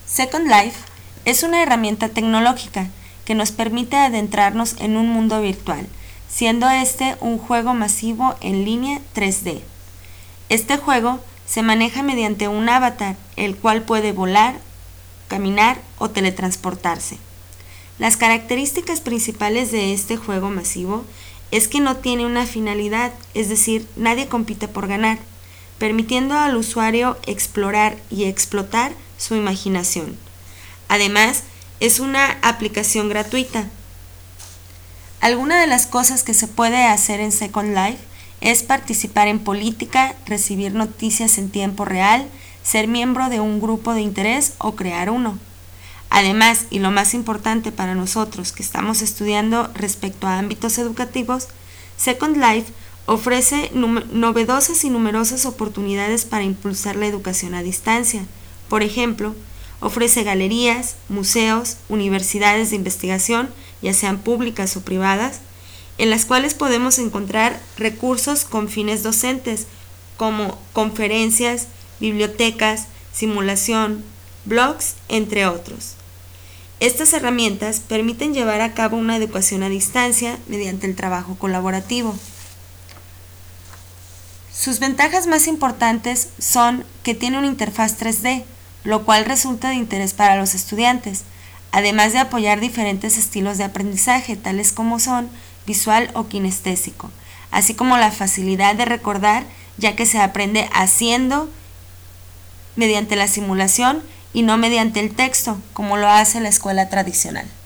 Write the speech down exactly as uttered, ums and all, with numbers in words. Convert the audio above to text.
Second Life es una herramienta tecnológica que nos permite adentrarnos en un mundo virtual, siendo este un juego masivo en línea tres D. Este juego se maneja mediante un avatar, el cual puede volar, caminar o teletransportarse. Las características principales de este juego masivo es que no tiene una finalidad, es decir, nadie compite por ganar, permitiendo al usuario explorar y explotar su imaginación. Además, es una aplicación gratuita. Alguna de las cosas que se puede hacer en Second Life es participar en política, recibir noticias en tiempo real, ser miembro de un grupo de interés o crear uno. Además, y lo más importante para nosotros que estamos estudiando respecto a ámbitos educativos, Second Life ofrece novedosas y numerosas oportunidades para impulsar la educación a distancia. Por ejemplo, ofrece galerías, museos, universidades de investigación, ya sean públicas o privadas, en las cuales podemos encontrar recursos con fines docentes, como conferencias, bibliotecas, simulación, blogs, entre otros. Estas herramientas permiten llevar a cabo una educación a distancia mediante el trabajo colaborativo. Sus ventajas más importantes son que tiene una interfaz tres D, lo cual resulta de interés para los estudiantes, además de apoyar diferentes estilos de aprendizaje, tales como son visual o kinestésico, así como la facilidad de recordar, ya que se aprende haciendo mediante la simulación y no mediante el texto, como lo hace la escuela tradicional.